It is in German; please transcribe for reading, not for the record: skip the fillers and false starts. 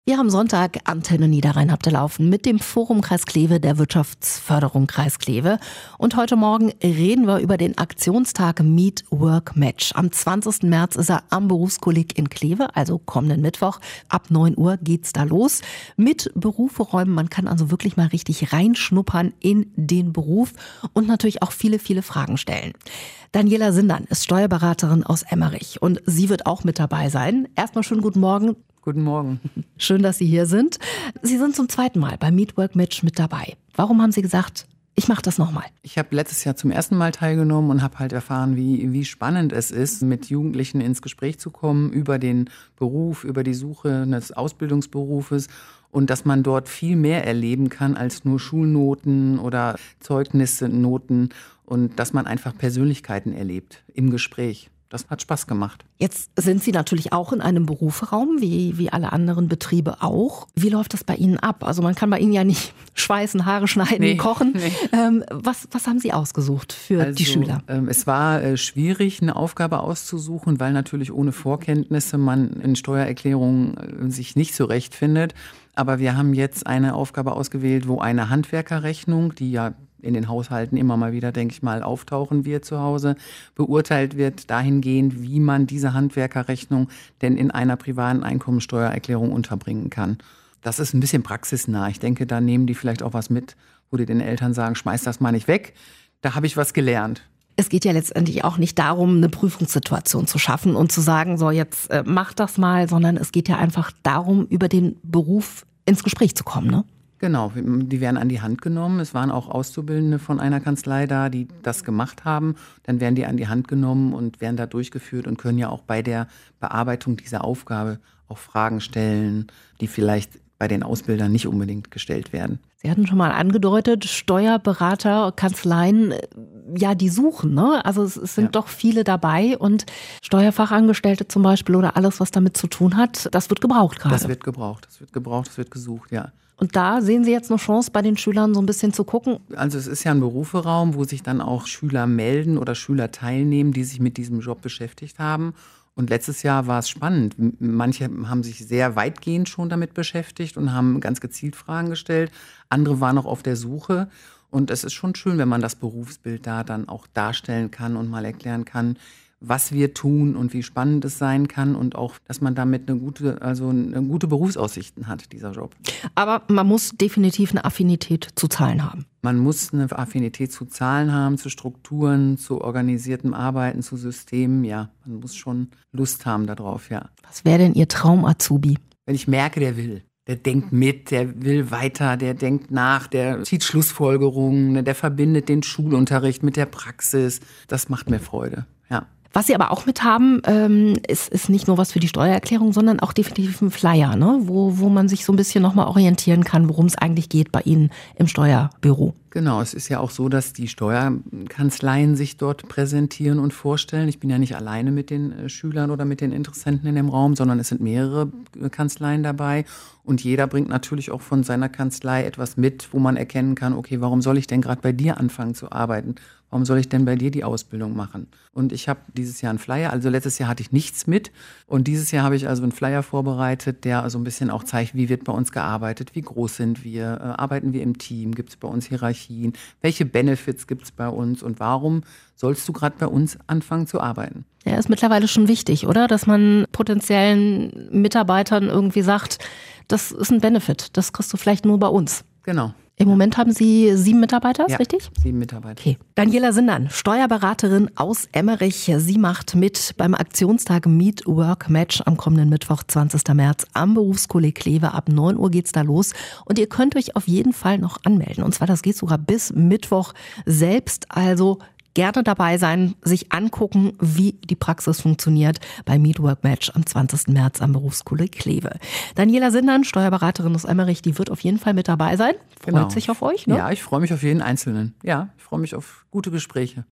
Wir haben Sonntag Antenne Niederrhein habt ihr laufen mit dem Forum Kreis Kleve der Wirtschaftsförderung Kreis Kleve. Und heute Morgen reden wir über den Aktionstag Meet Work Match. Am 20. März ist er am Berufskolleg in Kleve, also kommenden Mittwoch. Ab 9 Uhr geht's da los mit Berufe-Räumen. Man kann also wirklich mal richtig reinschnuppern in den Beruf und natürlich auch viele Fragen stellen. Daniela Sindern ist Steuerberaterin aus Emmerich und sie wird auch mit dabei sein. Erstmal schönen guten Morgen. Guten Morgen. Schön, dass Sie hier sind. Sie sind zum zweiten Mal beim Meet Work Match mit dabei. Warum haben Sie gesagt, ich mache das nochmal? Ich habe letztes Jahr zum ersten Mal teilgenommen und habe halt erfahren, wie spannend es ist, mit Jugendlichen ins Gespräch zu kommen über den Beruf, über die Suche eines Ausbildungsberufes und dass man dort viel mehr erleben kann als nur Schulnoten oder Zeugnisse, Noten und dass man einfach Persönlichkeiten erlebt im Gespräch. Das hat Spaß gemacht. Jetzt sind Sie natürlich auch in einem Berufsraum, wie alle anderen Betriebe auch. Wie läuft das bei Ihnen ab? Also man kann bei Ihnen ja nicht schweißen, Haare schneiden, kochen. Nee. Was haben Sie ausgesucht für die Schüler? Es war schwierig, eine Aufgabe auszusuchen, weil natürlich ohne Vorkenntnisse man in Steuererklärungen sich nicht zurechtfindet. Aber wir haben jetzt eine Aufgabe ausgewählt, wo eine Handwerkerrechnung, die ja in den Haushalten immer mal wieder, denke ich mal, auftauchen wird zu Hause, beurteilt wird dahingehend, wie man diese Handwerkerrechnung denn in einer privaten Einkommensteuererklärung unterbringen kann. Das ist ein bisschen praxisnah. Ich denke, da nehmen die vielleicht auch was mit, wo die den Eltern sagen, schmeiß das mal nicht weg. Da habe ich was gelernt. Es geht ja letztendlich auch nicht darum, eine Prüfungssituation zu schaffen und zu sagen, so jetzt mach das mal, sondern es geht ja einfach darum, über den Beruf ins Gespräch zu kommen, ne? Genau, die werden an die Hand genommen. Es waren auch Auszubildende von einer Kanzlei da, die das gemacht haben. Dann werden die an die Hand genommen und werden da durchgeführt und können ja auch bei der Bearbeitung dieser Aufgabe auch Fragen stellen, die vielleicht bei den Ausbildern nicht unbedingt gestellt werden. Sie hatten schon mal angedeutet, Steuerberater, Kanzleien, ja, die suchen, ne? Also es sind doch viele dabei und Steuerfachangestellte zum Beispiel oder alles, was damit zu tun hat, das wird gebraucht gerade. Das wird gebraucht, das wird gesucht, ja. Und da sehen Sie jetzt eine Chance, bei den Schülern so ein bisschen zu gucken? Also es ist ja ein Beruferaum, wo sich dann auch Schüler melden oder Schüler teilnehmen, die sich mit diesem Job beschäftigt haben. Und letztes Jahr war es spannend. Manche haben sich sehr weitgehend schon damit beschäftigt und haben ganz gezielt Fragen gestellt. Andere waren noch auf der Suche. Und es ist schon schön, wenn man das Berufsbild da dann auch darstellen kann und mal erklären kann, was wir tun und wie spannend es sein kann und auch, dass man damit eine gute Berufsaussichten hat, dieser Job. Aber man muss definitiv eine Affinität zu Zahlen haben. Man muss eine Affinität zu Zahlen haben, zu Strukturen, zu organisiertem Arbeiten, zu Systemen. Ja, man muss schon Lust haben darauf, ja. Was wäre denn Ihr Traum-Azubi? Wenn ich merke, der will. Der denkt mit, der will weiter, der denkt nach, der zieht Schlussfolgerungen, der verbindet den Schulunterricht mit der Praxis. Das macht mir Freude, ja. Was Sie aber auch mit haben, ist nicht nur was für die Steuererklärung, sondern auch definitiv ein Flyer, ne? Wo man sich so ein bisschen nochmal orientieren kann, worum es eigentlich geht bei Ihnen im Steuerbüro. Genau, es ist ja auch so, dass die Steuerkanzleien sich dort präsentieren und vorstellen. Ich bin ja nicht alleine mit den Schülern oder mit den Interessenten in dem Raum, sondern es sind mehrere Kanzleien dabei. Und jeder bringt natürlich auch von seiner Kanzlei etwas mit, wo man erkennen kann, okay, warum soll ich denn gerade bei dir anfangen zu arbeiten? Warum soll ich denn bei dir die Ausbildung machen? Und ich habe dieses Jahr einen Flyer, also letztes Jahr hatte ich nichts mit. Und dieses Jahr habe ich also einen Flyer vorbereitet, der so ein bisschen auch zeigt, wie wird bei uns gearbeitet, wie groß sind wir, arbeiten wir im Team, gibt es bei uns Hierarchien, welche Benefits gibt es bei uns und warum sollst du gerade bei uns anfangen zu arbeiten? Ja, ist mittlerweile schon wichtig, oder? Dass man potenziellen Mitarbeitern irgendwie sagt, das ist ein Benefit, das kriegst du vielleicht nur bei uns. Genau. Im Moment haben Sie 7 Mitarbeiter, ist richtig? 7 Mitarbeiter. Okay. Daniela Sindern, Steuerberaterin aus Emmerich. Sie macht mit beim Aktionstag Meet Work Match am kommenden Mittwoch, 20. März am Berufskolleg Kleve. Ab 9 Uhr geht's da los. Und ihr könnt euch auf jeden Fall noch anmelden. Und zwar, das geht sogar bis Mittwoch selbst. Also gerne dabei sein, sich angucken, wie die Praxis funktioniert beim Meet Work Match am 20. März am Berufskolleg Kleve. Daniela Sindern, Steuerberaterin aus Emmerich, die wird auf jeden Fall mit dabei sein. Freut sich auf euch, ne? Ja, ich freue mich auf jeden Einzelnen. Ja, ich freue mich auf gute Gespräche.